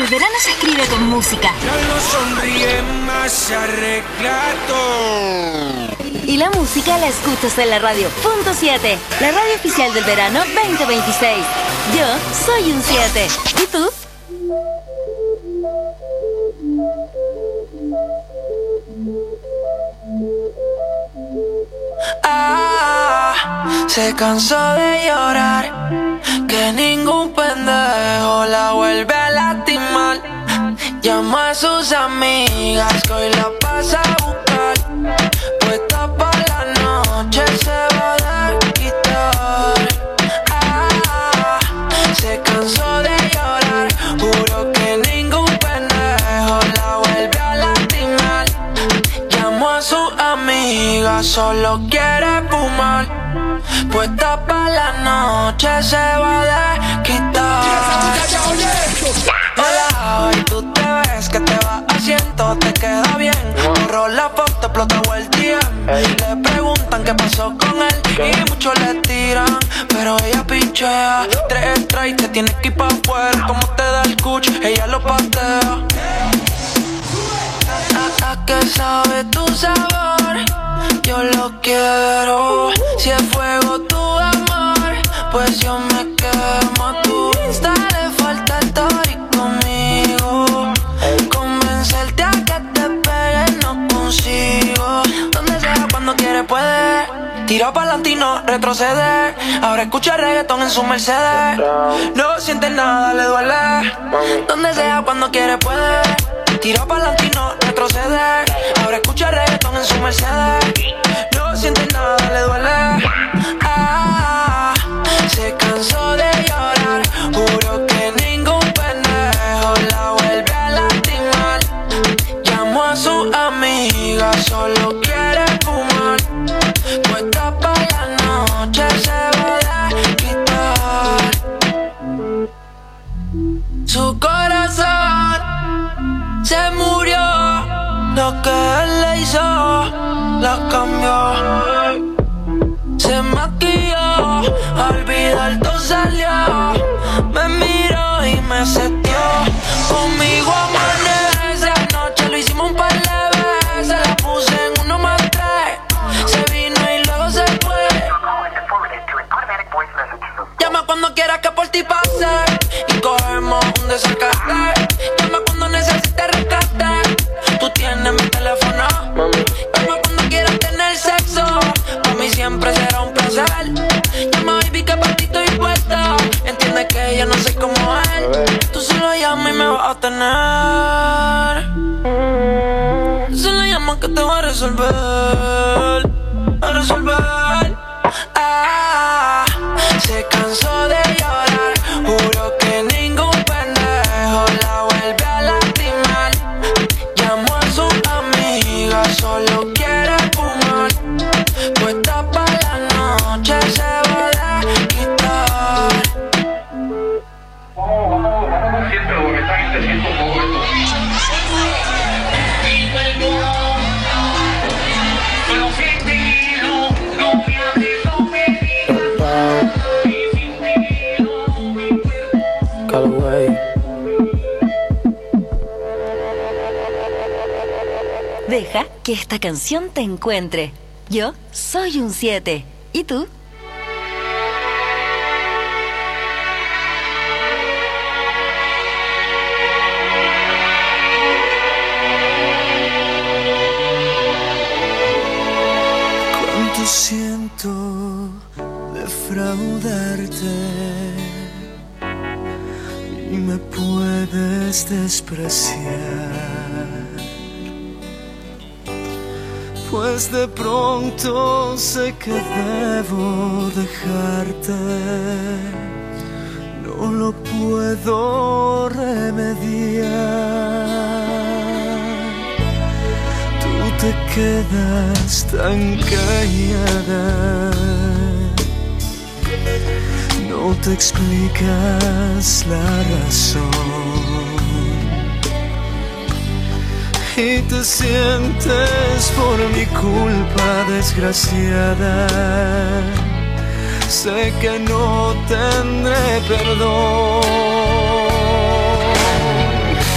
El verano se escribe con música. Ya no sonríe más, se arregla todo. Y la música la escuchas en la radio. Punto 7, la radio oficial del verano 2026. Yo soy un 7. ¿Y tú? Se cansó de llorar, que ningún pendejo la vuelve a lastimar. Llama a sus amigas que hoy la pasa a buscar. Puesta pa' la noche se va a desquitar. Se cansó de llorar, juro que ningún pendejo la vuelve a lastimar. Llamó a sus amigas, solo quiere fumar. Puesta pa' la noche se va a desquitar. Hola, hoy tú te ves que te va haciendo, te queda bien. Borró la foto, explotó el DM. Le preguntan qué pasó con él y muchos le tiran, pero ella pichea. 3 strikes, te tienes que ir pa' afuera. Como te da el cuch, ella lo patea. ¿A qué sabe tu sabor? Yo lo quiero. Si es fuego tu amor, pues yo me quemo. A tu Insta le falta story conmigo. Convencerte a que te pegues no consigo. Donde sea, cuando quiere puede. Tira pa'lante y no retroceder. Ahora escucha reggaetón en su Mercedes. No siente nada, le duele. Donde sea, cuando quiere puede. Tira pa'lante y no retroceder. Ahora escucha reggaetón en su Mercedes. No siente nada, le duele. Se cansó de llorar. Juro que ningún pendejo la vuelve a lastimar. Llamó a su amiga, solo quiere fumar. Puesta pa' la noche se va a desquitar. Su corazón se murió, lo que él le hizo, la cambió. Se maquilló, a olvidar todo salió. Me miró y me setió. Conmigo amanece, anoche lo hicimos un par de veces. La puse en 1 más 3. Se vino y luego se fue. Llama cuando quieras que por ti pase y cogemos un desacate. Llama cuando necesites rescate. Tú tienes mi teléfono. Llama cuando quieras tener sexo. Para mí siempre será un placer. Llama baby que para ti estoy puesta. Entiende que yo no soy como él. Tú solo llama y me vas a tener. Tú solo llama que te va a resolver. A resolver. Se cansó de llorar. Juro que ningún pendejo la vuelve a lastimar. Llamó a su amiga, solo quiere fumar. Puesta pa' la noche se va a desquitar. Siento mensajes, te siento un poco esto. Deja que esta canción te encuentre. Yo soy un 7. ¿Y tú? Cuánto siento defraudarte y me puedes despreciar. Pues de pronto sé que debo dejarte, no lo puedo remediar. Tú te quedas tan callada, no te explicas la razón. Y te sientes por mi culpa desgraciada. Sé que no tendré perdón.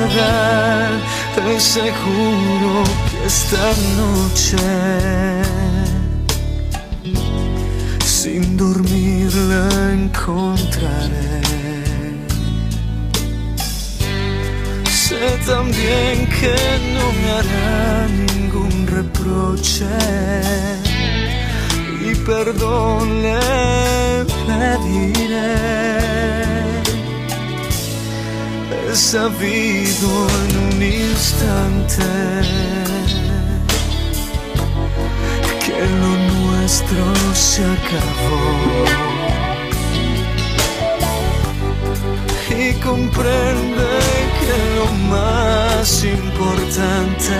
pagar, te seguro que esta noche sin dormir la encontraré. Sé también que no me hará ningún reproche y perdón le pediré. He sabido en un instante que lo nuestro se acabó y comprende que lo más importante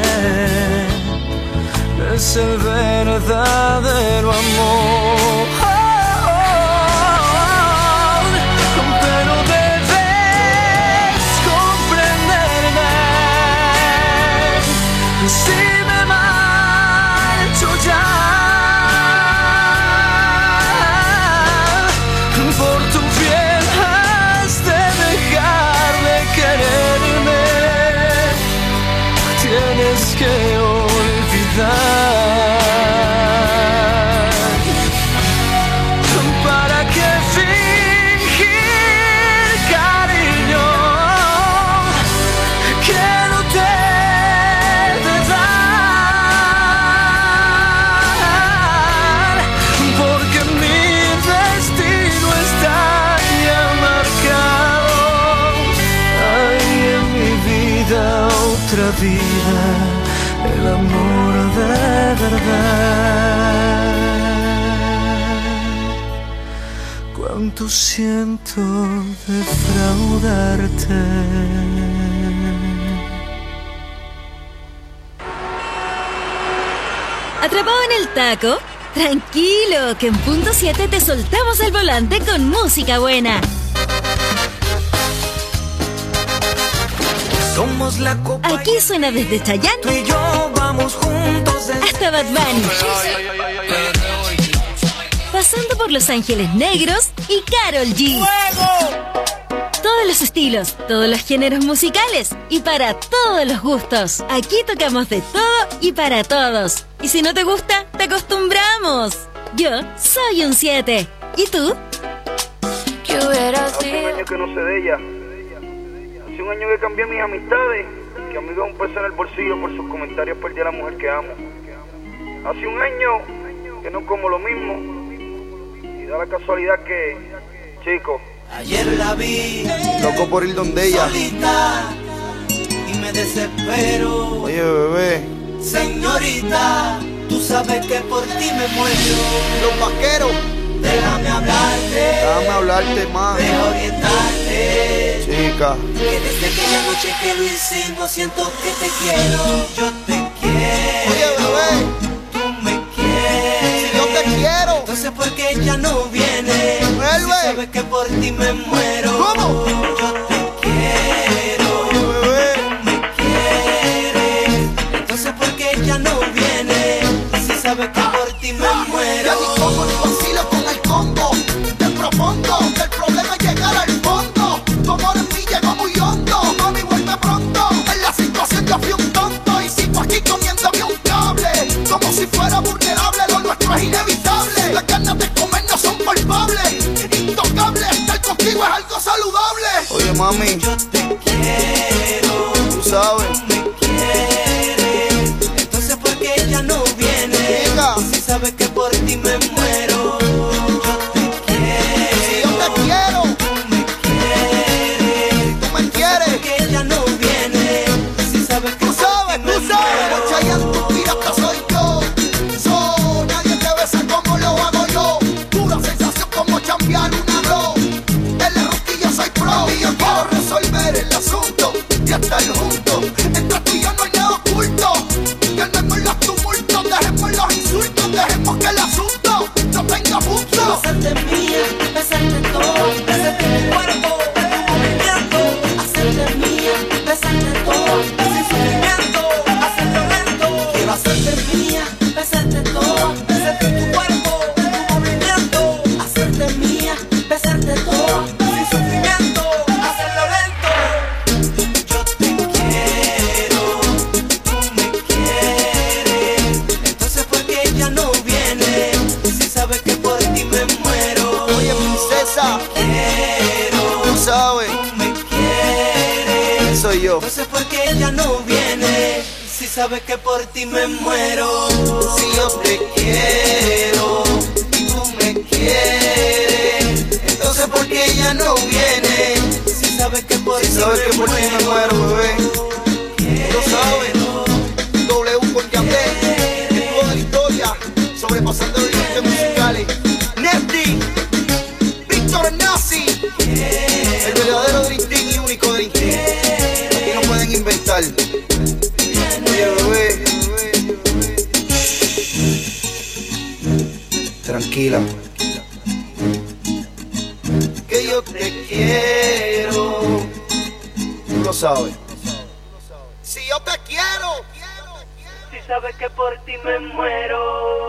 es el verdadero amor. Pero debes comprenderme si me marcho ya. Por tu bien has de dejar de quererme. Tienes que olvidar. ¿Para qué fingir cariño que no te de dar? Porque mi destino está ya marcado. Hay en mi vida otra vida, el amor de verdad. Cuánto siento defraudarte. ¿Atrapado en el taco? Tranquilo, que en punto 7 te soltamos el volante con música buena. Somos la copa. Aquí suena desde Chayanne Tú y yo vamos juntos hasta Bad Bunny, pasando por Los Ángeles Negros y Karol G. Todos los estilos, todos los géneros musicales y para todos los gustos. Aquí tocamos de todo y para todos. Y si no te gusta, te acostumbramos. Yo soy un 7. ¿Y tú? ¿Qué hubiera Hace un año que no sé de ella. Hace un año que cambié mis amistades. Que amigo un peso en el bolsillo por sus comentarios perdí a la mujer que amo. Hace un año que no como lo mismo. Y da la casualidad que, chico, ayer la vi, loco por ir donde ella. solita, y me desespero. Oye, bebé, Señorita, tú sabes que por ti me muero. los vaqueros, Déjame hablarte más. deja orientarte. Chica, Que desde aquella noche que lo hicimos siento que te quiero. Yo te quiero. oye, bebé, Tú me quieres. yo te quiero. Entonces ¿por qué ella no viene? Vuelve. Si sabes que por ti me muero. ¿Cómo? Yo te quiero. Oye, bebé, Me quieres. Entonces ¿por qué ella no viene? Si sabes que por ti me muero. Ya ni como ni vacilo con el combo. Te propongo que el problema es llegar al fondo. Tu amor en mí llegó muy hondo. Mami, vuelve pronto. En la situación yo fui un tonto. Y sigo aquí comiéndome un cable. Como si fuera vulnerable, lo nuestro es inevitable. Las ganas de comer no son culpables. Intocable, estar contigo es algo saludable. oye, mami, Yo te quiero. tú sabes. Me quieres. Entonces ¿por qué ella no viene? Chica. Si sabes que por ti me muero. Yo te Si yo quiero. te quiero, Me quieres. tú me quieres. Porque ella no viene. Si sabes que Tú sabes, por ti tú me sabes. muero. Chayanne, tu pirata soy yo. Nadie te besa como lo hago yo. Pura sensación como chambear una bro. El rosquillo soy pro. Y yo quiero resolver el asunto y estar juntos. Entre tú y yo no hay nada oculto. Calmemos los tumultos, dejemos los insultos, dejemos que el asunto no tenga punto. Hacerte mía, besarte todo, besarte tu cuerpo, tu movimiento. Hacerte mía, besarte todo, sin sufrimiento, hacerlo lento. Quiero hacerte mía, besarte todo, besarte tu cuerpo, tu movimiento. Hacerte mía, besarte todo, sin sufrimiento, hacerlo lento. Yo te quiero. sabes que por ti me muero. Si yo te quiero y tú me quieres, entonces ¿por qué ella no viene? Si sabes que por ti me muero, bebé. Lo sabes. W con Yandel, en toda la historia, sobrepasando los límites musicales. Nefty, Víctor Nazi, el verdadero Dream Team y único Dream Team. Aquí no pueden inventar. Oye, bebé, tranquila, que yo te quiero. Tú lo sabes. Si yo te quiero, si sabes que por ti me muero.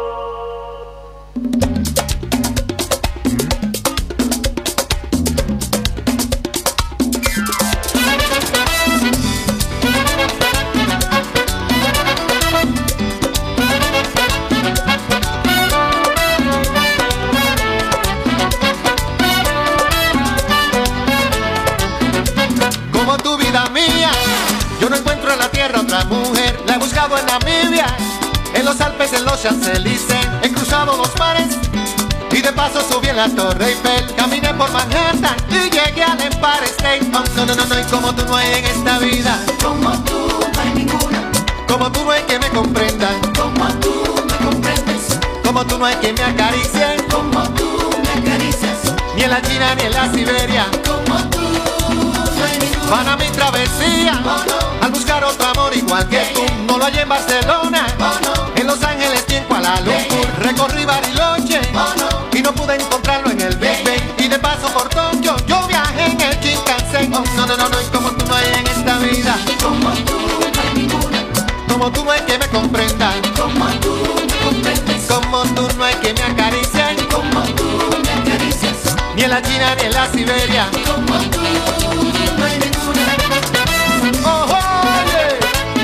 Como tu vida mía, yo no encuentro en la tierra otra mujer. La he buscado en Namibia, en los Alpes, en los Champs-Élysées. He cruzado los mares y de paso subí en la Torre Eiffel. Caminé por Manhattan y llegué al Empire State. Oh, no, no, no, no, y como tú no hay en esta vida. Como tú no hay ninguna. Como tú no hay que me comprenda. Como tú me comprendes. Como tú no hay que me acaricie. Como tú me acaricias. Ni en la China ni en la Siberia. Como tú no hay ninguna. Para mi travesía, Oh, no. al buscar otro amor igual que tú. No lo hallé en Barcelona, Oh, no. en Los Ángeles y en Kuala Lumpur. Recorrí Bariloche Oh, no. y no pude encontrarlo en el Big Bang. Y de paso por Tokio yo viajé en el Shinkansen. Oh, no, no, no, no, y como tú no hay en esta vida. Como tú no hay ninguna. Como tú no hay que me comprenda. Como tú me comprendes. Como tú no hay que me acaricie. Como tú me acaricias. Ni en la China ni en la Siberia. Como tú no hay ninguna. Oh, oye.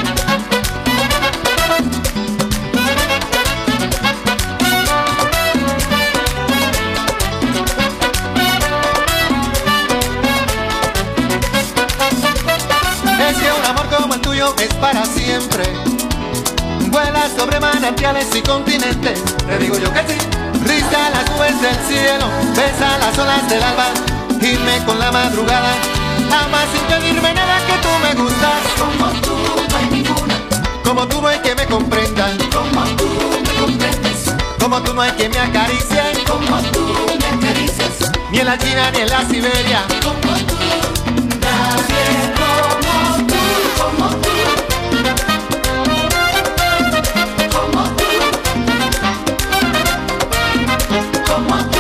Es que un amor como el tuyo es para siempre. Vuela sobre manantiales y continentes. Te digo yo que sí. Riza las nubes del cielo, besa las olas del alba, gime con la madrugada. Ama sin pedirme nada, que tú me gustas. Como tú no hay ninguna. Como tú no hay que me comprenda. Como tú me comprendes. Como tú no hay que me acaricie. Como tú me acaricias. Ni en la China ni en la Siberia. Como tú. Nadie como tú. Como tú. Como tú. Como tú.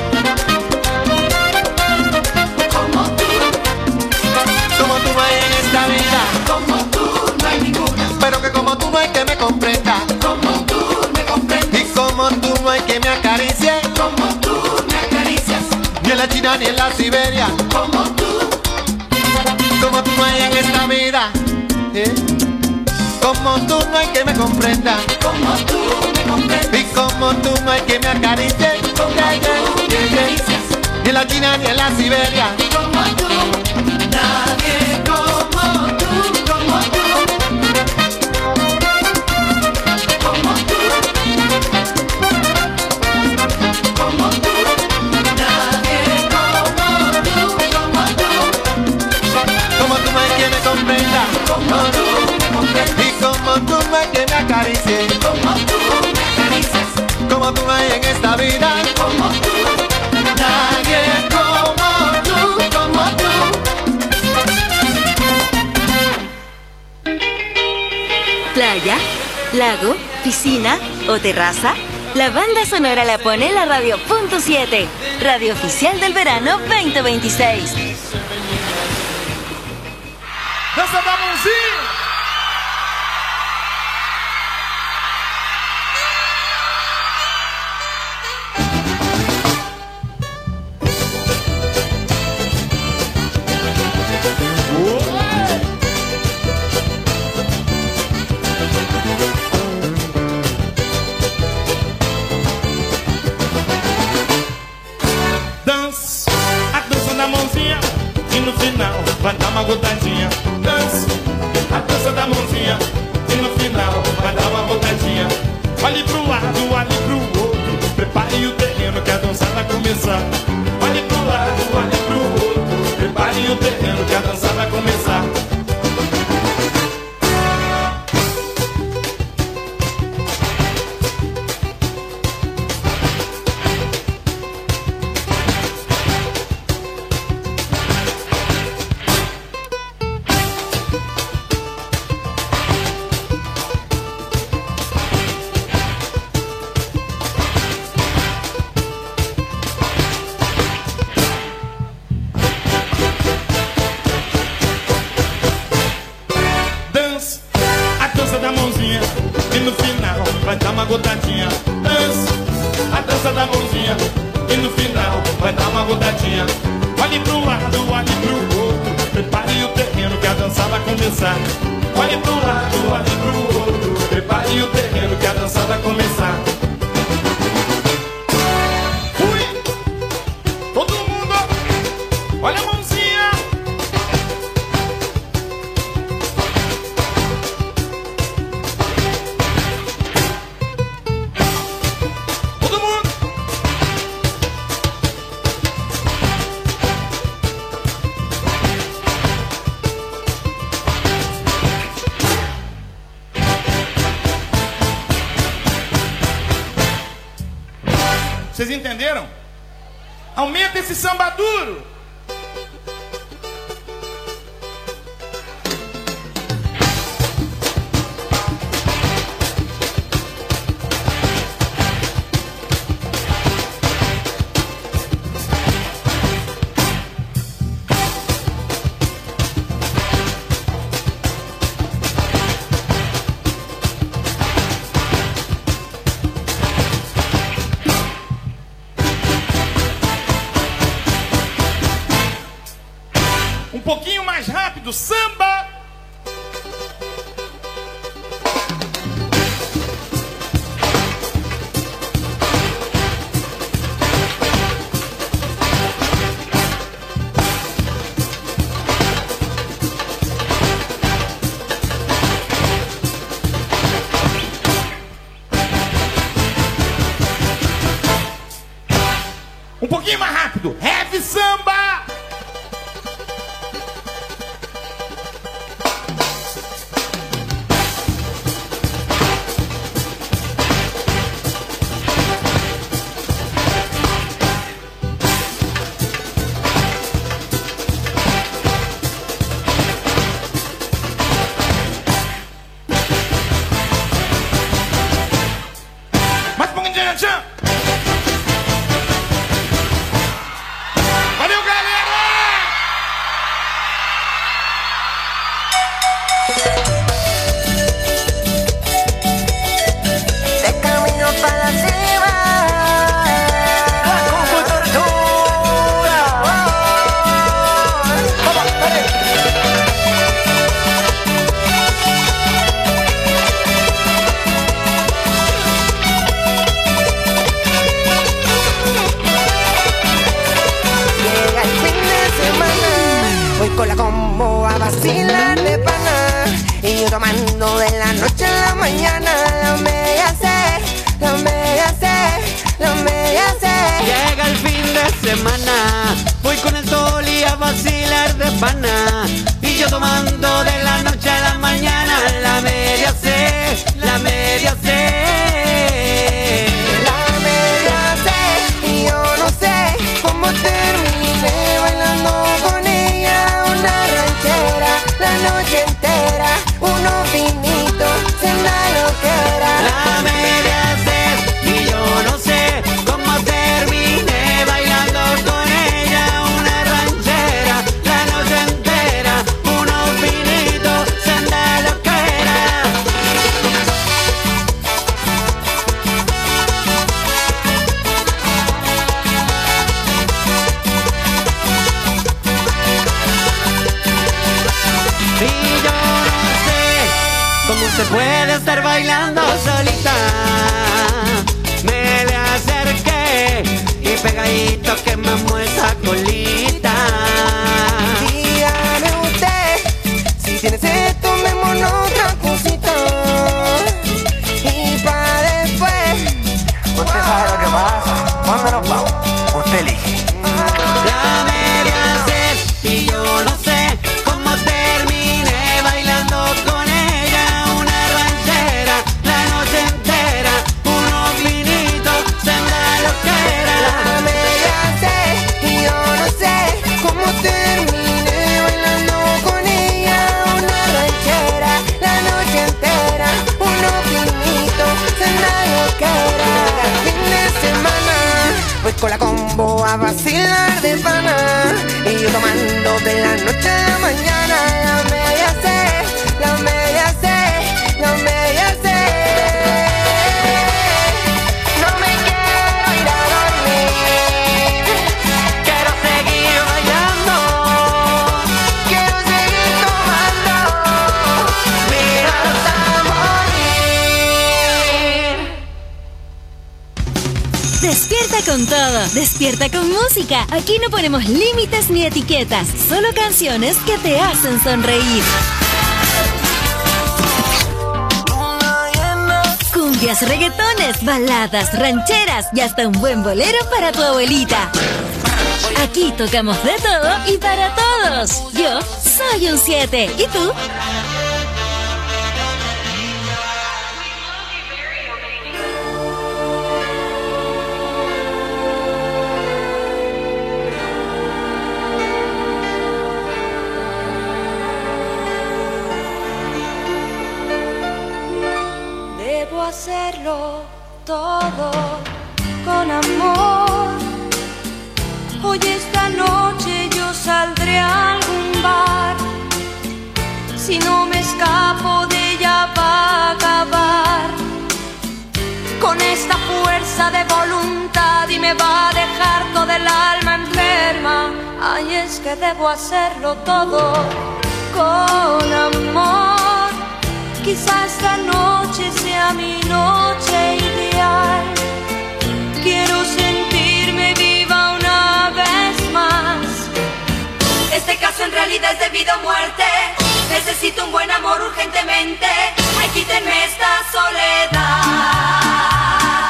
Como tú. Como tú no hay en esta vida. Como tú no hay ninguna. Pero que como tú no hay que me comprenda. Como tú me comprendes. Y como tú no hay que me acaricie. Como tú me acaricias. Ni en la China ni en la Siberia. Como tú. Como tú no hay en esta vida. Como tú no hay que me comprenda. Como tú me comprendes. Y como tú no hay que me acaricie. Como tú me acaricias. Ni en la China ni en la Siberia. Como tú. Nadie como tú. Como tú. Como tú. Como tú. Nadie como tú. Como tú. Como tú no hay que me comprenda. Como tú me comprendes. Y como tú no hay que me acaricie. Como tú me acaricias. Como tú no hay en esta vida. Como tú. Nadie como tú. Como tú. Playa, lago, piscina o terraza. La banda sonora la pone la Radio Punto 7, radio oficial del verano 2026. ¡Essa da mãozinha! Dança, a dança na mãozinha e no final vai dar uma gotadinha. Dança, a dança. no final vai dar uma gotadinha. Dança, a dança da mãozinha. E no final vai dar uma gotadinha. Olhe pro lado, olhe pro outro. Prepare o terreno que a dança vai começar. Olhe pro lado, olhe pro outro. Prepare o terreno que a dança vai começar. Fui! Todo mundo! Olha a mãozinha! Todo mundo! Vocês entenderam? Aumenta esse samba duro. Um pouquinho mais rápido, samba! Um pouquinho mais rápido, heavy samba! Mais um pouquinho de tchan. Valeu, galera! De camino para cima. Con tortura. Vamos, dale. Llega el fin de semana, voy con la combo a vacilar de pana. Y yo tomando de la noche a la mañana. La media C, la media C, la media C. Llega el fin de semana, voy con el sol y a vacilar de pana. Y yo tomando de la noche a la mañana. La media C, la media C. La media C, y yo no sé cómo terminé bailando con ella una ranchera la noche entera, unos vinitos en la loquera. La media C, y yo no sé cómo terminé bailando con ella una ranchera la noche entera, unos vinitos en la loquera. Y yo no sé cómo se puede estar bailando solita. Me le acerqué y pegadito quemamos esa colita. Dígame usted, si tiene sed, tomémonos otra cosita. Y pa' después, Usted sabe lo que pasa. ¿Cuándo nos vamos? Usted elige. La media C, y yo no sé cómo terminé bailando con ella una ranchera la noche entera, unos vinitos en la loquera. la media C, y yo no sé cómo terminé bailando con ella una ranchera la noche entera, unos vinitos en la loquera. Llega el fin de semana, voy con la combo a vacilar de pana. Y yo tomando de la noche a la mañana. La media C, la media C, la media C. Despierta con todo, despierta con música. Aquí no ponemos límites ni etiquetas, solo canciones que te hacen sonreír. Cumbias, reggaetones, baladas, rancheras y hasta un buen bolero para tu abuelita. Aquí tocamos de todo y para todos. Yo soy un 7. ¿Y tú? Debo hacerlo todo con amor. Hoy esta noche yo saldré a algún bar. Si no me escapo de ella va a acabar con esta fuerza de voluntad y me va a dejar toda el alma enferma. Ay, es que debo hacerlo todo con amor. Quizá esta noche sea mi noche ideal. Quiero sentirme viva una vez más. Este caso en realidad es de vida o muerte. Necesito un buen amor urgentemente. Ay, quítenme esta soledad.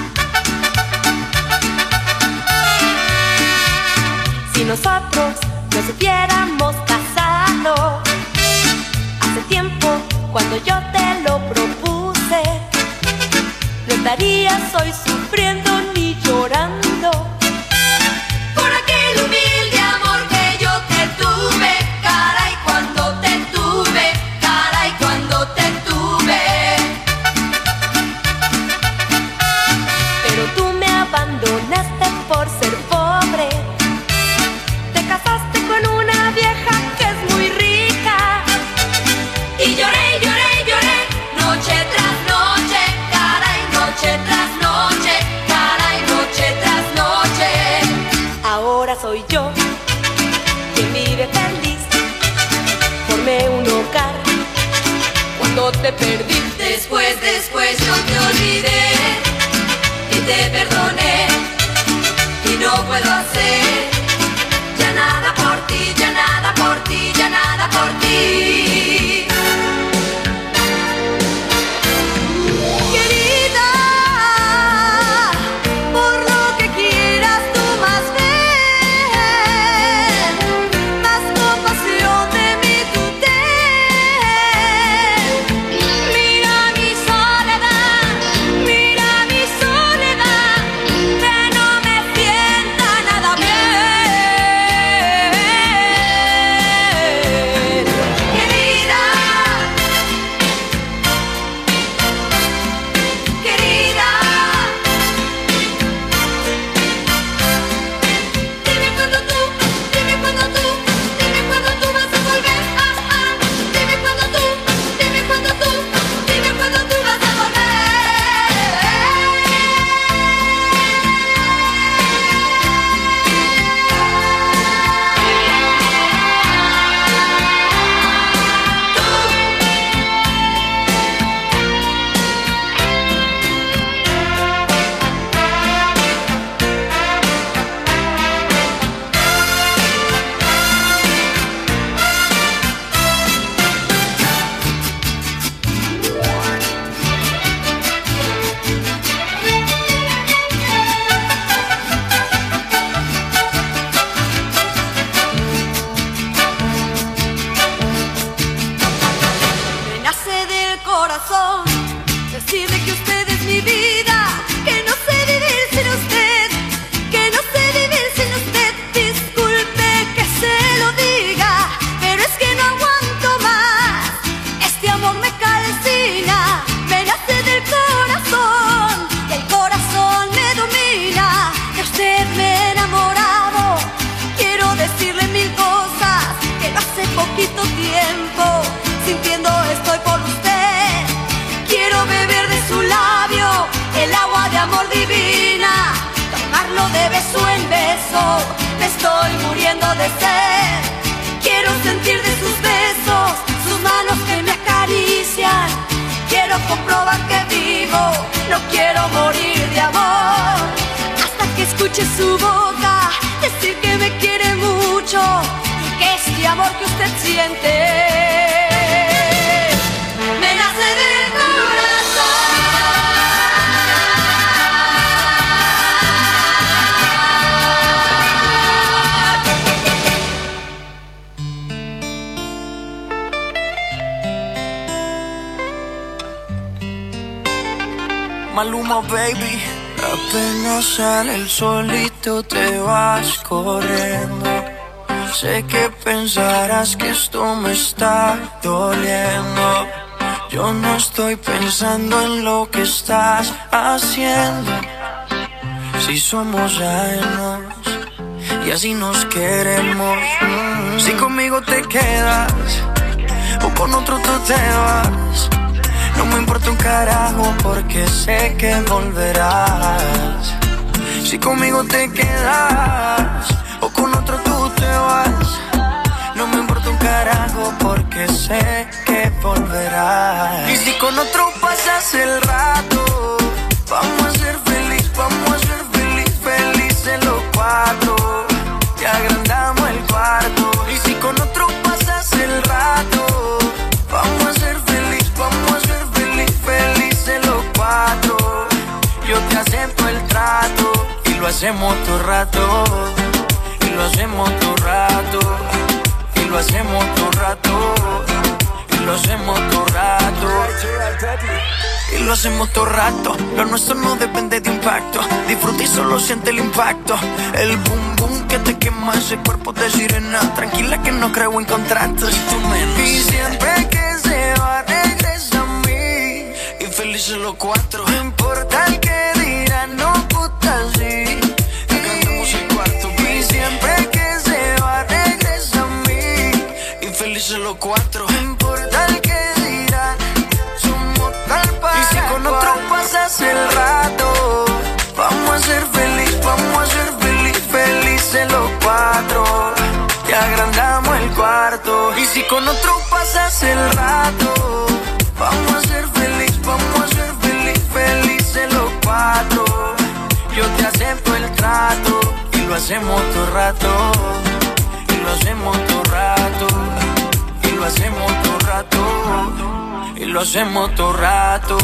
Si nosotros nos hubiéramos casado hace tiempo, cuando yo te lo propuse, no estarías hoy sufriendo ni llorando por aquel humilde amor que yo te tuve. Caray, cuando te tuve, caray, cuando te tuve. Pero tú me abandonaste por ser pobre. Te casaste con una vieja que es muy rica. Y lloré, lloré, lloré, noche tras noche, caray, noche tras noche, caray, noche tras noche. Ahora soy yo quien vive feliz, formé un hogar cuando te perdí. Después yo te olvidé y te perdoné y no puedo hacer ya nada por ti, ya nada por ti, ya nada por ti. Querida, por lo que quieras tú más ven, más compasión de mí tú ten. Mira mi soledad, mira mi soledad, que no me sienta nada bien. Querida, querida, dime cuándo tú, dime cuándo tú, dime cuándo tú vas a volver. Dime cuándo tú, dime cuándo tú, dime cuándo tú vas a me nace del corazón decirle que usted es mi vida, que no sé vivir sin usted, que no sé vivir sin usted. Disculpe que se lo diga, pero es que no aguanto más. Este amor me calcina, me nace del corazón, y el corazón me domina. De usted me he enamorado, quiero decirle mil cosas que no hace poquito tiempo sintiendo estoy por usted. Quiero beber de su labio el agua de amor divina, tomarlo de beso en beso, me estoy muriendo de sed. Quiero sentir de sus besos, sus manos que me acarician. Quiero comprobar que vivo, no quiero morir de amor. de su boca decir que me quiere mucho y que este amor que usted siente me nace del corazón. Maluma, baby. Apenas sale el solito te vas corriendo. Sé que pensarás que esto me está doliendo. Yo no estoy pensando en lo que estás haciendo. Si somos ajenos y así nos queremos. Si conmigo te quedas o con otro tú te vas, no me importa un carajo porque sé que volverás. Si conmigo te quedas o con otro tú te vas, no me importa un carajo porque sé que volverás. Y si con otro pasas el rato, vamos a ser feliz, vamos a ser felices los cuatro. Y agrandamos el cuarto. Y si con otro pasas el rato, vamos a ser feliz, vamos a ser felices los cuatro. Yo te acepto el trato y lo hacemos todo rato. Y lo hacemos todo rato. Y lo hacemos todo rato. Y lo hacemos todo rato. Y lo hacemos todo rato. Lo nuestro no depende de impacto. Disfruta y solo siente el impacto. El boom boom que te quema ese cuerpo de sirena. Tranquila que no creo en contratos. Y siempre que se va regresa a mí. Y felices los cuatro. No importa el que dirán, no puta así. Cantamos el cuarto. Y siempre que se va regresa a mí. Y felices los cuatro. No importa el que dirán, somos tal para. Y si con otro pasas el rato, vamos a ser feliz, vamos a ser felices los cuatro. Y agrandamos el cuarto. Y si con otro pasas el rato, vamos a ser feliz, vamos a ser felices los cuatro. Yo te acepto el trato y lo hacemos todo rato. Y lo hacemos todo rato. Y lo hacemos todo rato. Y lo hacemos todo rato.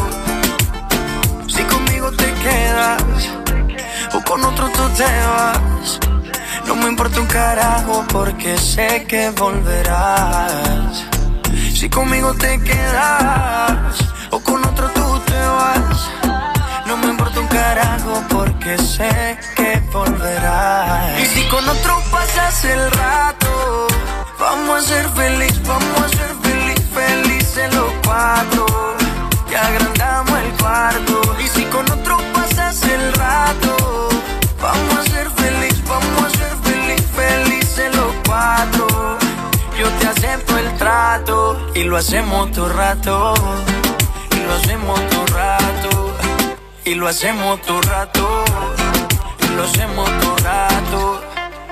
Si conmigo te quedas o con otro tú te vas, no me importa un carajo porque sé que volverás. Si conmigo te quedas o con otro tú te vas, no me importa un carajo porque sé que volverás. Y si con otro pasas el rato, vamos a ser feliz, vamos a ser felices los cuatro. Y agrandamos el cuarto. Y si con otro pasas el rato, vamos a ser feliz, vamos a ser felices los cuatro. Yo te acepto el trato y lo hacemos todo rato. Y lo hacemos todo rato. Y lo hacemos todo rato. Y lo hacemos todo rato.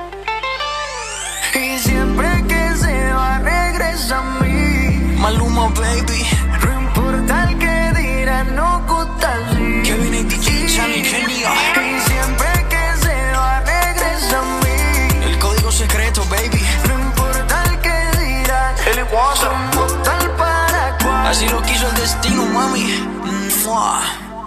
Y siempre que se va regresa a mí. Maluma, baby. No importa el que dirán, no gusta así. Kevin y DJ Chani, genio. Y siempre que se va regresa a mí. El código secreto, baby. No importa el que dirán, el somos tal para cual. Así lo quiso el destino, mami. ¡Mua!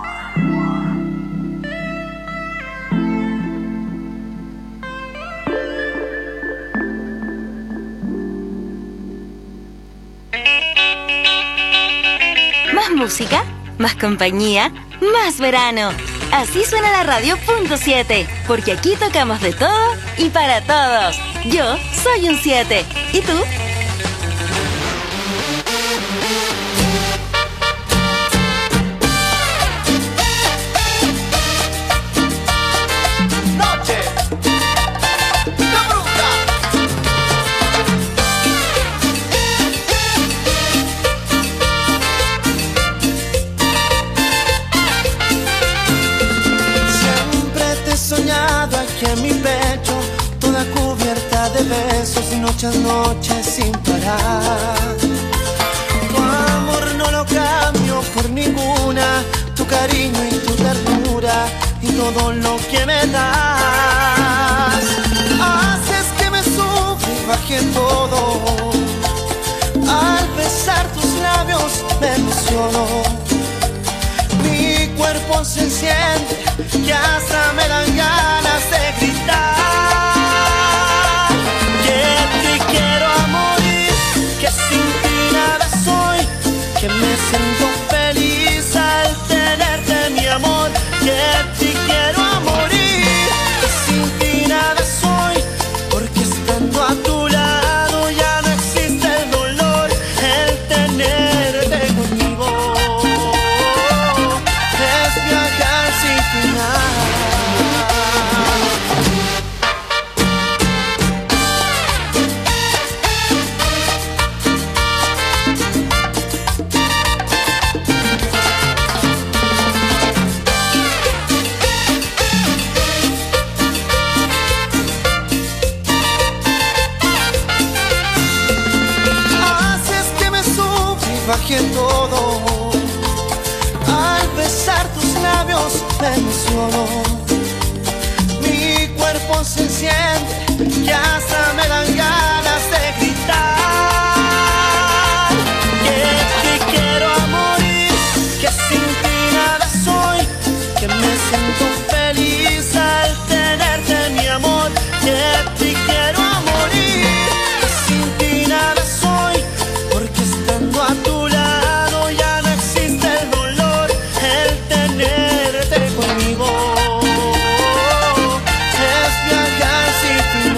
Más música, más compañía, más verano. Así suena la radio .7, porque aquí tocamos de todo y para todos. Yo soy un 7. ¿Y tú? En mi pecho, toda cubierta de besos y noches sin parar. Tu amor no lo cambio por ninguna, tu cariño y tu ternura y todo lo que me das. Haces que me sufra y baje todo. Al besar tus labios me emociono. Mi cuerpo se enciende que hasta me dan ganas de gritar. Que te quiero a morir, que sin ti nada soy, que me siento feliz al tenerte mi amor. Que te quiero a morir, que sin ti nada soy, porque estando a tu lado ya no existe el dolor, el tenerte conmigo es viajar sin final. Bajé todo. Al besar tus labios me emociono. Mi cuerpo se enciende que hasta me dan ganas de gritar. Que te quiero a morir, que sin ti nada soy, que me siento feliz al tenerte mi amor. Que te quiero a morir, que sin ti nada soy, porque estando a tu lado ya no existe el dolor, el tenerte conmigo es viajar sin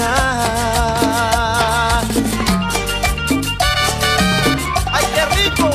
final. ¡Ay, qué rico!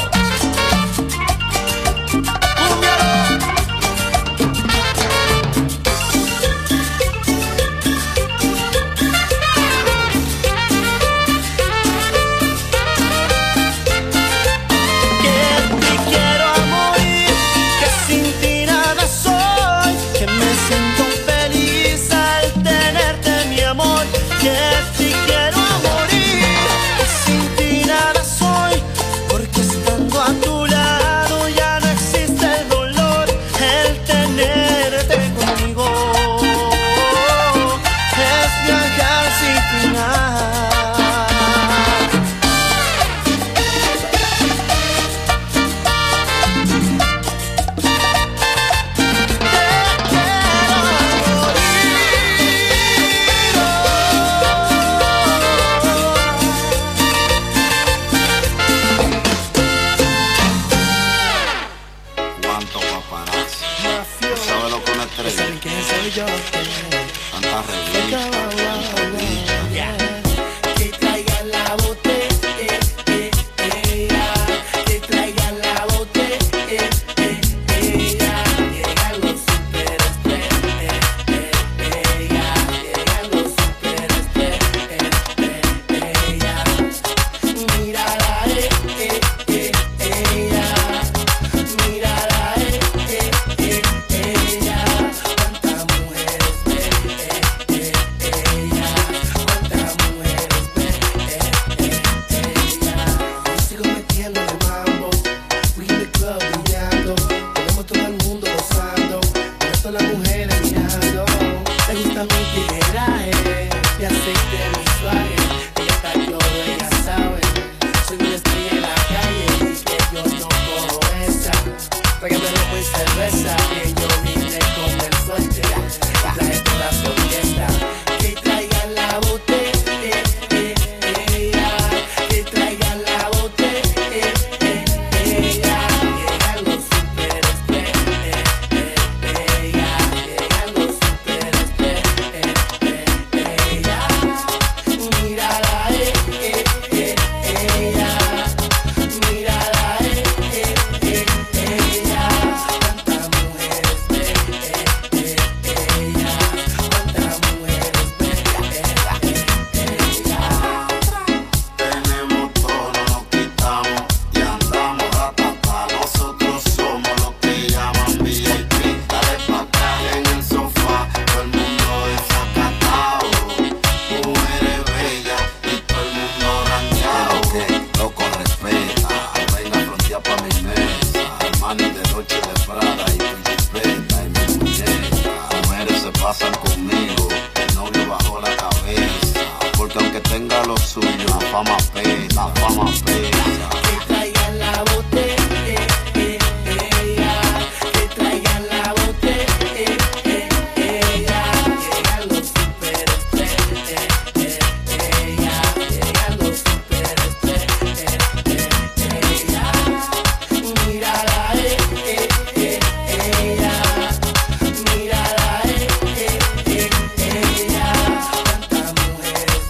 fama pesa. Que traigan la botella, que traigan la botella, llegan los superestrellas, llegan los superestrellas, mírala, mírala, cuántas mujeres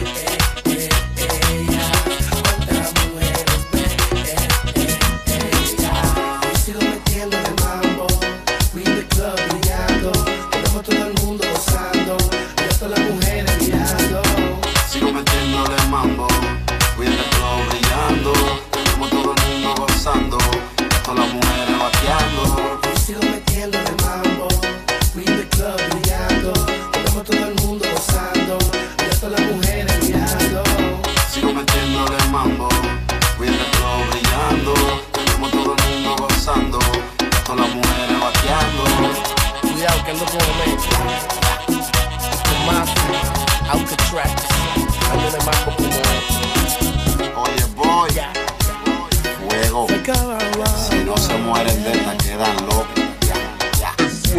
yo sigo metiéndole mambo, we in the club brillando, tenemos todo el mundo gozando, y a todas las mujeres mirando. Sigo metiéndole mambo, we in the club brillando, tenemos todo el mundo gozando, todas las mujeres bateando. Yo sigo metiéndole mambo, we in the club brillando, tenemos todo el mundo gozando, y a todas las mujeres mirando. Sigo metiéndole mambo, we in the club brillando, tenemos todo el mundo gozando, todas las mujeres bateando. Cuidado que ando con mezcla, con más, Alcatraz, ando de mambo como. Oye boy, fuego, si no se mueren de esta quedan locos. Ya.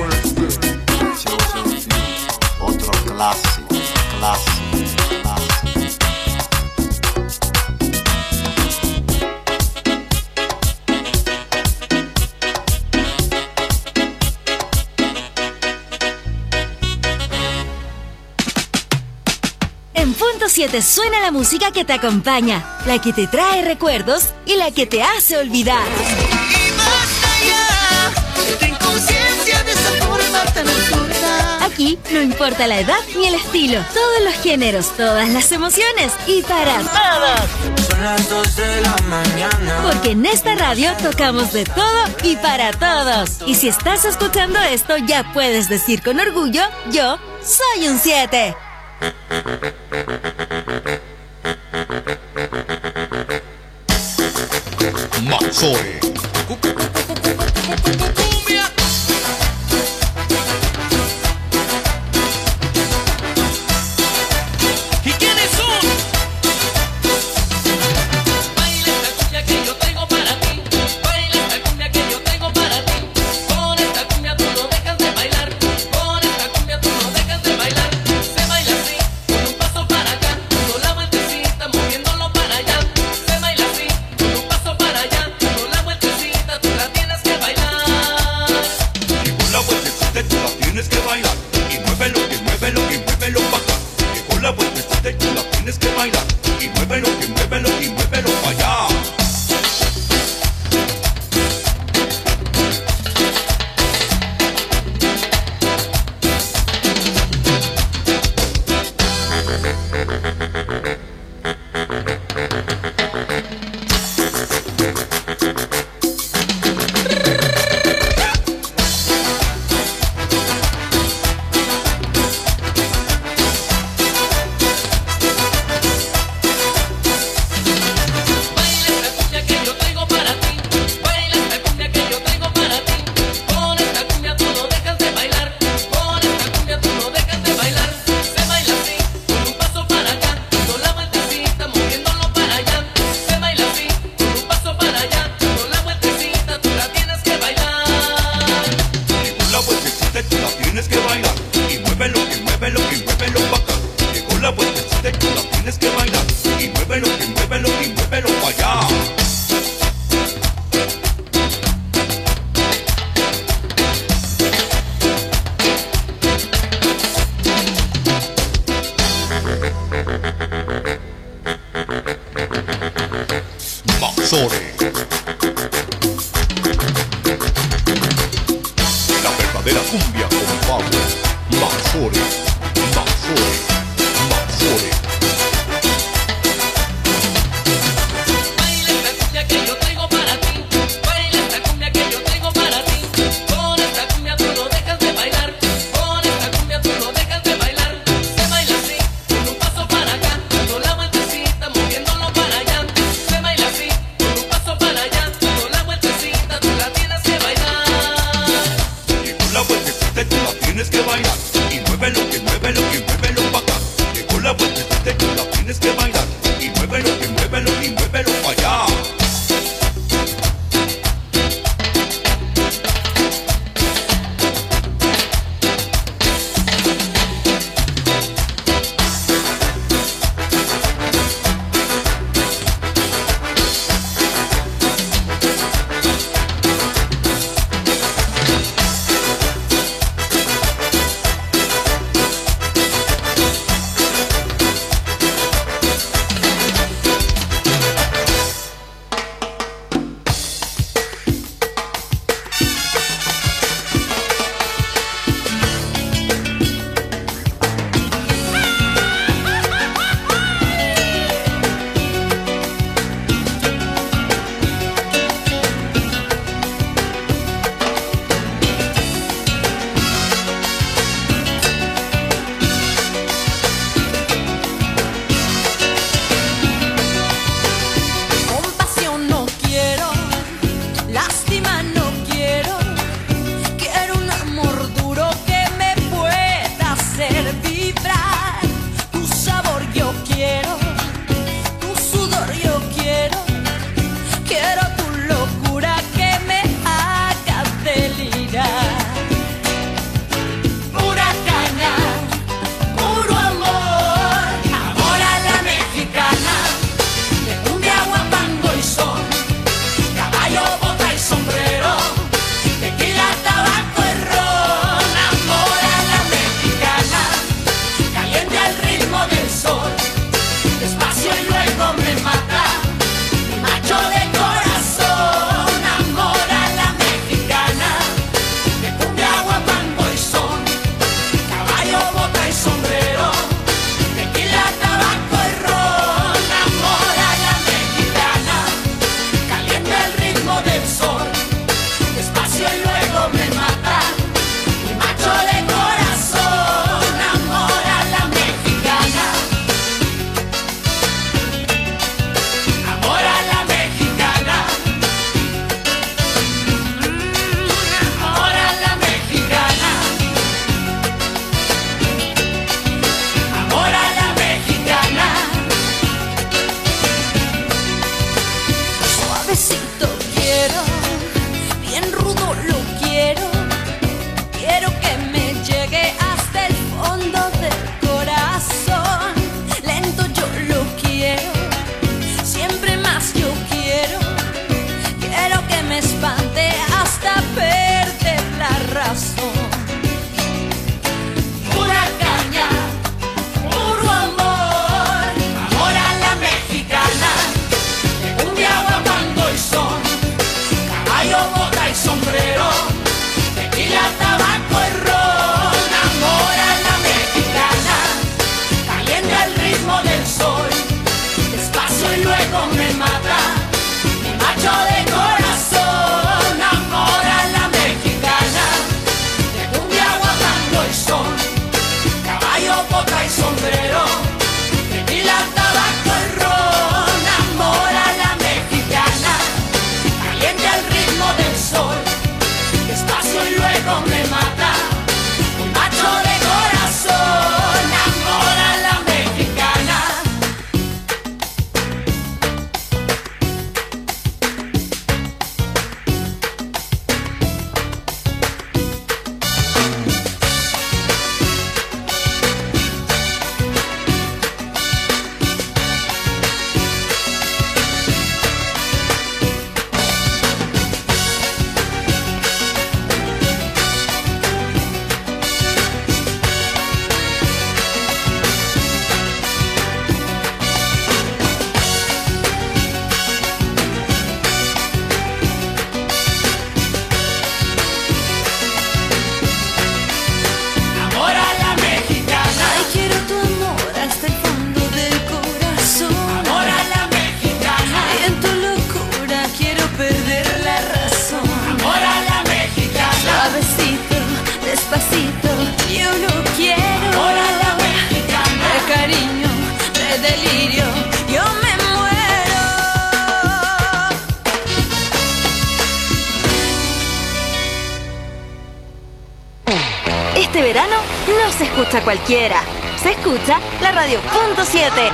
Otro clásico. En Punto 7 suena la música que te acompaña, la que te trae recuerdos y la que te hace olvidar. Y más allá, ten conciencia de esa forma tan absurda. Aquí no importa la edad ni el estilo, todos los géneros, todas las emociones y para todos. Son las 2 de la mañana. Porque en esta radio tocamos de todo y para todos. Y si estás escuchando esto, ya puedes decir con orgullo, yo soy un 7. Mazzoli. ¿Y quiénes son? Baila esta cumbia que yo tengo para ti. Baila esta cumbia que yo tengo para ti. Con esta cumbia tú no dejas de bailar. Con esta cumbia tú no dejas de bailar. Se baila así, con un paso para acá, dando la vueltecita, moviéndolo para allá. Se baila así, con un paso para allá, dando la vueltecita, tú la tienes que bailar. Y con la vueltecita tú la tienes que bailar. Y muévelo, y muévelo, y muévelo para acá. Y con la vueltecita tú la tienes que bailar. Y muévelo, y muévelo, y muévelo para allá. Baila esta cumbia que yo tengo para ti. Baila esta cumbia que yo tengo para ti. Con esta cumbia tú no dejas de bailar. Con esta cumbia tú no dejas de bailar. Se baila así, con un paso para acá, dando la vueltecita, moviéndolo para allá. Se baila así, con un paso para allá, dando la vueltecita, tú la tienes que bailar. Y con la vueltecita tú la tienes que bailar. Y muévelo, y muévelo, y muévelo para acá. Y con la vueltecita tú la tienes que bailar. Y muévelo, y muévelo, y muévelo para allá. Mazzoli. La verdadera cumbia con Pablo Mazzoli. Baila esta cumbia que yo tengo para ti. Baila esta cumbia que yo tengo para ti. Con esta cumbia tú no dejas de bailar. Con esta cumbia tú no dejas de bailar. Se baila así, con un paso para acá, dando la vueltecita, moviéndolo para allá. Se baila así, con un paso para allá, dando la vueltecita, tú la tienes que bailar. Y con la vueltecita tú la tienes que bailar. Y muévelo, y muévelo, y muévelo para acá. Y con la vueltecita tú la tienes que bailar. Y muévelo, despacito, yo no quiero. Ahora la mexicana. De cariño, de delirio, yo me muero. Este verano no se escucha cualquiera, se escucha la Radio.7.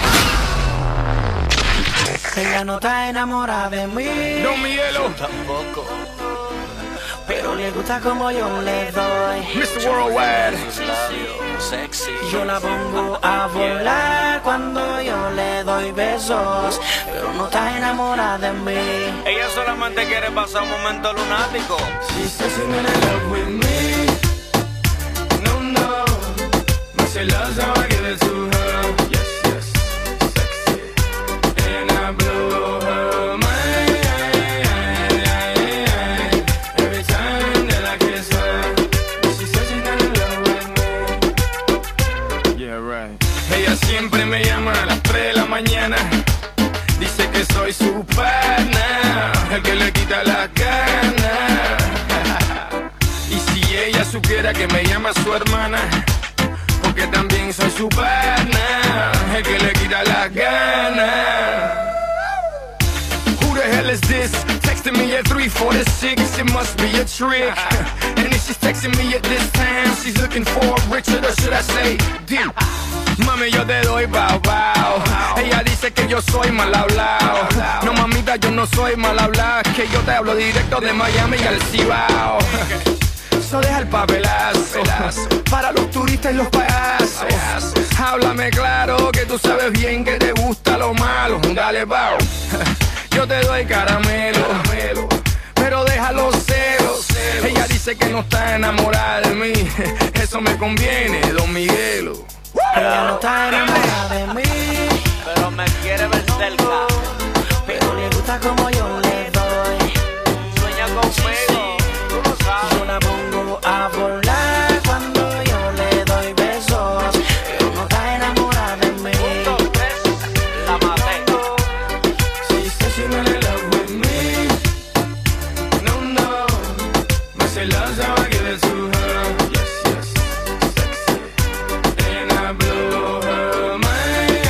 Ella no está enamorada de mí. No, mi hielo. Tampoco. Pero le gusta como yo le doy. Mr. Worldwide. Sexy. Yo la pongo a volar cuando yo le doy besos. Pero no está enamorada de mí. Ella solamente quiere pasar un momento lunático. She says she's in love with me. No, no. Me say love's how I give it to her. Yes, yes. Sexy. And I blow her mind. Every time that I kiss her. She says she's not in love with me. Yeah, right. Ella siempre me llama a las 3 de la mañana. Dice que soy su pana, el que le quita las ganas. Y si ella supiera que me llama su hermana, porque también soy su pana, el que le quita las ganas. Who the hell is this? Texting me at 3:46, it must be a trick. And if she's texting me at this time, she's looking for Richard, or should I say Dick? Mami, yo te doy bow bow. Ella dice que yo soy mal hablado. No, mamita, yo no soy mal hablado. Que yo te hablo directo de Miami y al Cibao. So deja el papelazo para los turistas y los payasos. Háblame claro que tú sabes bien que te gusta lo malo. Dale, bow. Yo te doy caramelo, pero deja los celos. Ella dice que no está enamorada de mí. Eso me conviene, Don Miguelo. Ella no está enamorada de mí, pero me quiere ver cerca. pero le gusta como yo le doy. Sueña conmigo, tú lo sabes. Yo la pongo a volar cuando yo le doy besos. Pero no está enamorada de mí. La maté. She says she's not in love with me. No, no. Me say love's how I give it to her. Yes, yes. Sexy. And I blow her mind.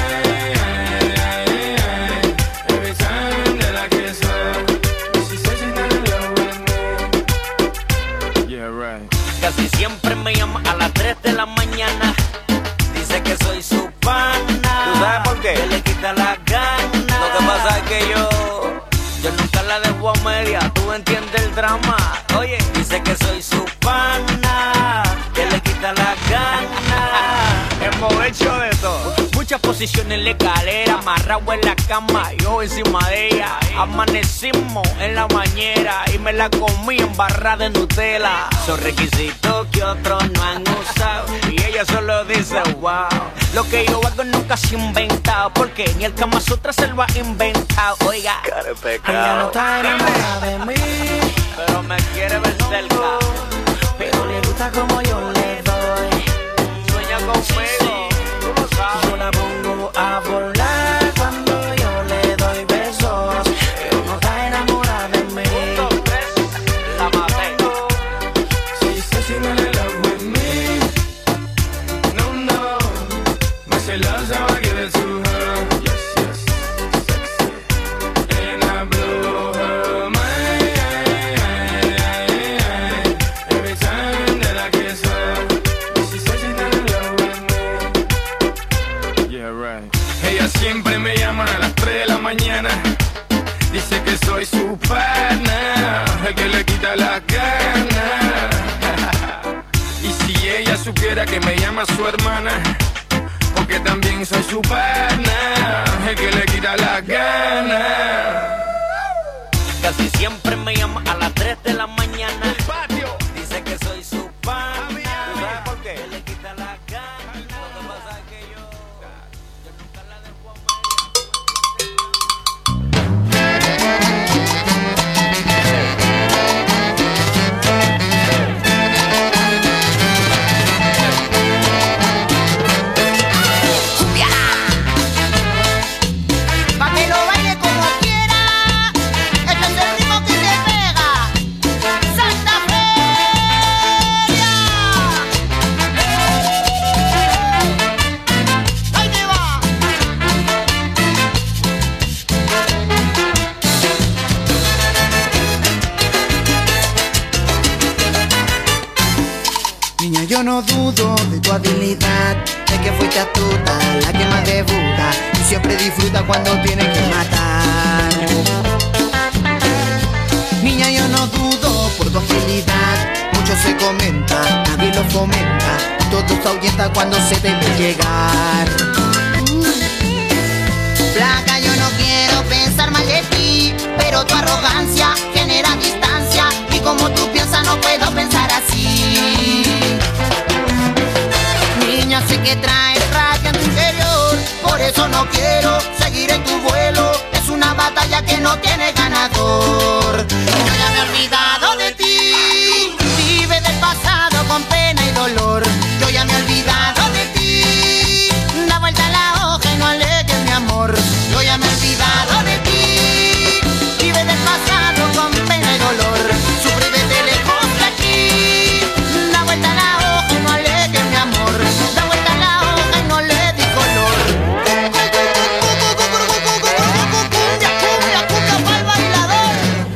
Every time that I kiss her. She says she's not in love with me. Yeah, right. Casi siempre me llama a las 3 de la mañana. Dice que soy su pana. ¿Tú sabes por qué? Que le quita las ganas. Lo que pasa es que yo nunca la dejo a media. Tú entiendes el drama. Oye, dice que soy su pana. Que le quita las ganas. Hemos hecho de todo. Muchas posiciones en la escalera, amarrado en la cama, yo encima de ella. Amanecimos en la bañera y me la comí en barra de Nutella. Son requisitos que otros no han usado y ella solo dice wow. Lo que yo hago nunca se ha inventado, porque ni el Kama Sutra se lo ha inventado. Oiga, cara de pecado. Ella no está enamorada de mí, pero me quiere ver cerca. pero le gusta como yo le doy. Sueña conmigo, tú lo sabes. Yo la pongo a volar cuando yo le doy besos. Pero no está enamorada de mí. La maté. She says she's not in love with me. No, no. Me say love's how I give it to her. Yes, yes. Sexy. And I blow her mind. Every time that I kiss her. She says she's not in love with me. Yeah, right. Ella siempre me llama a las 3 de la mañana. Dice que soy su pana, el que le quita las ganas. Y si ella supiera que me llama su hermana, porque también soy su pana, el que le quita las ganas. Casi siempre me llama a las 3 de la mañana. Dice que soy su pana. ¿Tú sabes por qué? Le quita las ganas. Lo que pasa es que yo nunca la dejo a Pa' que lo baile como quiera, este es el ritmo que se pega. Niña, yo no dudo de tu habilidad, de que fuiste astuta, la que más debuta y siempre disfruta cuando tiene que matar. Niña, yo no dudo por tu agilidad, mucho se comenta, nadie lo fomenta, todo se ahuyenta cuando se debe llegar. Flaca, yo no quiero pensar mal de ti, pero tu arrogancia genera distancia y como tú piensas no puedo pensar así. Niña, sé que traes rabia en tu interior, por eso no quiero seguir en tu vuelo. Es una batalla que no tiene ganador. Yo ya me he olvidado de ti, vive del pasado con pena y dolor. Yo ya me he olvidado de ti, da vuelta a la hoja y no alegues mi amor. Yo ya me he olvidado de ti, vive del pasado con pena y dolor. Sufre y vete lejos de aquí, da vuelta a la hoja y no alegues mi amor. Da vuelta a la hoja y no le di color. Cumbia, cumbia, cumbia pa'l bailador.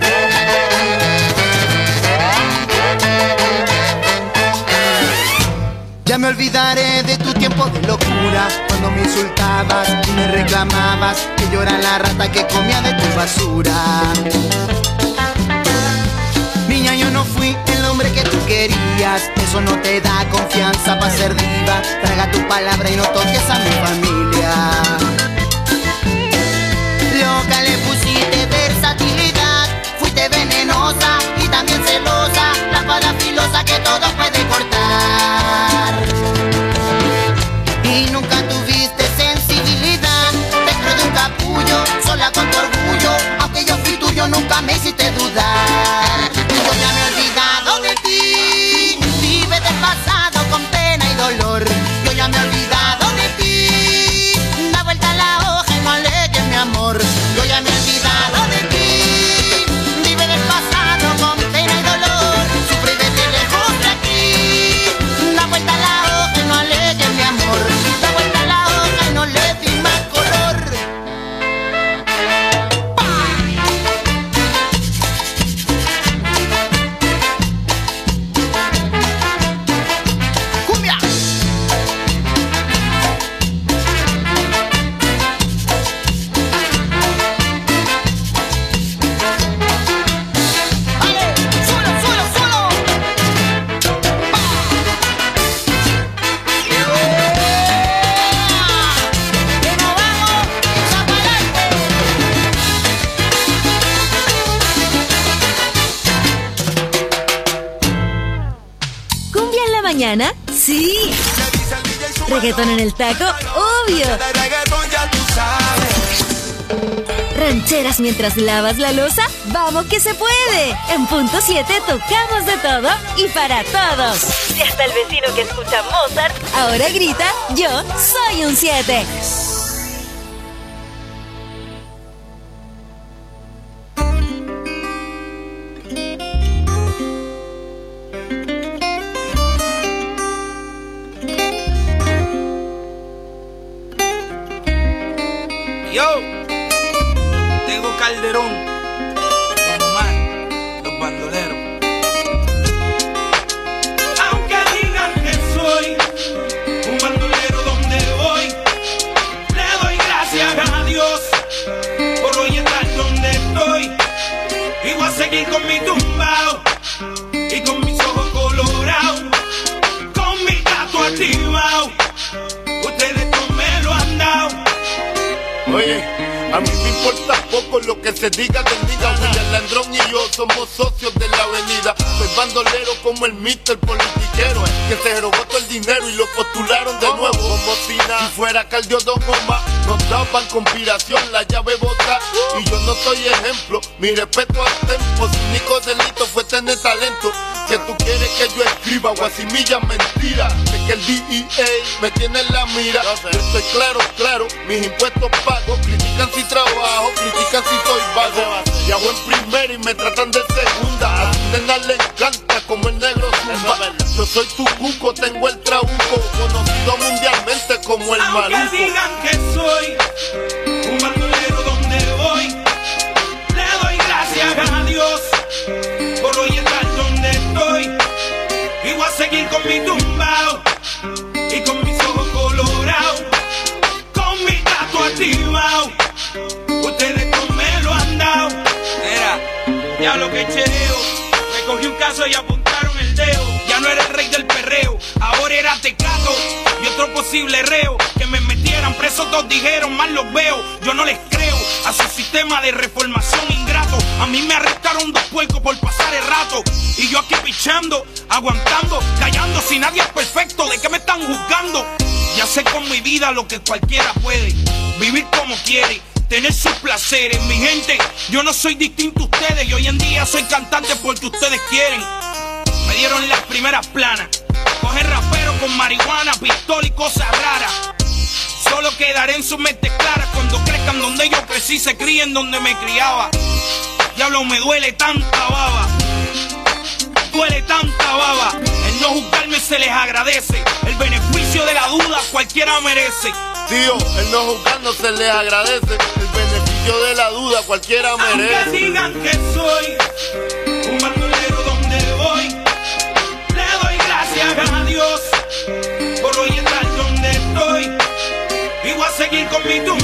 Ya me olvidaré de tu tiempo de locura, cuando me insultabas y me reclamabas que yo era la rata que comía de tu basura. Niña, yo no fui el hombre que tú querías, eso no te da confianza para ser diva. Traga tu palabra y no toques a mi familia. Loca, le pusiste versatilidad, fuiste venenosa y también celosa, la espada filosa que todo puede cortar. Y nunca tuviste sensibilidad, dentro de un capullo, sola con tu orgullo, aunque yo fui tuyo nunca me hiciste dudar. Yo ya me he olvidado de ti, vive del pasado con pena y dolor. Yo ya me he olvidado de ti, da vuelta a la hoja y no alegues mi amor. Yo ya me he olvidado de ti, vive del pasado con pena y dolor. Sufre y vete lejos de aquí, da vuelta a la hoja y no alegues mi amor. Da vuelta a la hoja y no le di más color. ¡Cumbia! ¡Vale! ¡Suelo, suelo, suelo! ¡Que nos vamos! ¡Echa pa'lante! ¿Cumbia en la mañana? Sí. ¿Reggaetón en el taco? Obvio. ¿Rancheras mientras lavas la loza? ¡Vamos que se puede! En punto 7 tocamos de todo y para todos. Y hasta el vecino que escucha Mozart ahora grita: yo soy un 7. Yo, tengo Calderón, Don Omar, los bandoleros. Aunque digan que soy un bandolero donde voy, le doy gracias a Dios por hoy estar donde estoy. Y voy a seguir con mi tumbao y con mis ojos colorados, con mi gato activado. Ustedes no me lo han dado. Oye, a mí me importa poco lo que se diga del nigga. William Landrón y yo somos socios de la avenida. Soy bandolero como el Mr. Politiquero, que se robó todo el dinero y lo postularon de nuevo. Como si nada, si fuera Caldio Don Omar, nos daban conspiración, la llave bota. Y yo no soy ejemplo, mi respeto al tempo. Su único delito fue tener talento. Que tú quieres que yo escriba guasimilla mentira. Sé que el DEA me tiene en la mira. Yo estoy claro, mis impuestos pago. Critican si trabajo, critican si soy vago. Y hago en primera y me tratan de segunda. A tu nena le encanta como el negro zumba. Yo soy tu cuco, tengo el trabuco, conocido mundialmente como el maluco. Aunque digan que soy un bandolero donde voy, le doy gracias a Dios por hoy estar donde estoy. Y voy a seguir con mi tumba. Ya lo que chereo, me cogí un caso y apuntaron el dedo. Ya no era el rey del perreo, ahora era Tecato y otro posible reo. Que me metieran preso, todos dijeron, mal los veo. Yo no les creo a su sistema de reformación ingrato. A mí me arrestaron 2 puercos por pasar el rato. Y yo aquí pichando, aguantando, callando. Si nadie es perfecto, ¿de qué me están juzgando? Ya sé con mi vida lo que cualquiera puede. Vivir como quiere, tener sus placeres. Mi gente, yo no soy distinto a ustedes. Y hoy en día soy cantante porque ustedes quieren. Me dieron las primeras planas. Coger rapero con marihuana, pistola y cosas raras. Solo quedaré en sus mentes claras cuando crezcan donde yo crecí, se críen donde me criaba. Diablo, me duele tanta baba. Duele tanta baba. El no juzgarme se les agradece. El beneficio de la duda cualquiera merece. Tío, el no juzgarnos se les agradece. El beneficio de la duda cualquiera merece. Aunque digan que soy un bandolero donde voy, le doy gracias a Dios por hoy estar donde estoy. Y voy a seguir con mi tumba.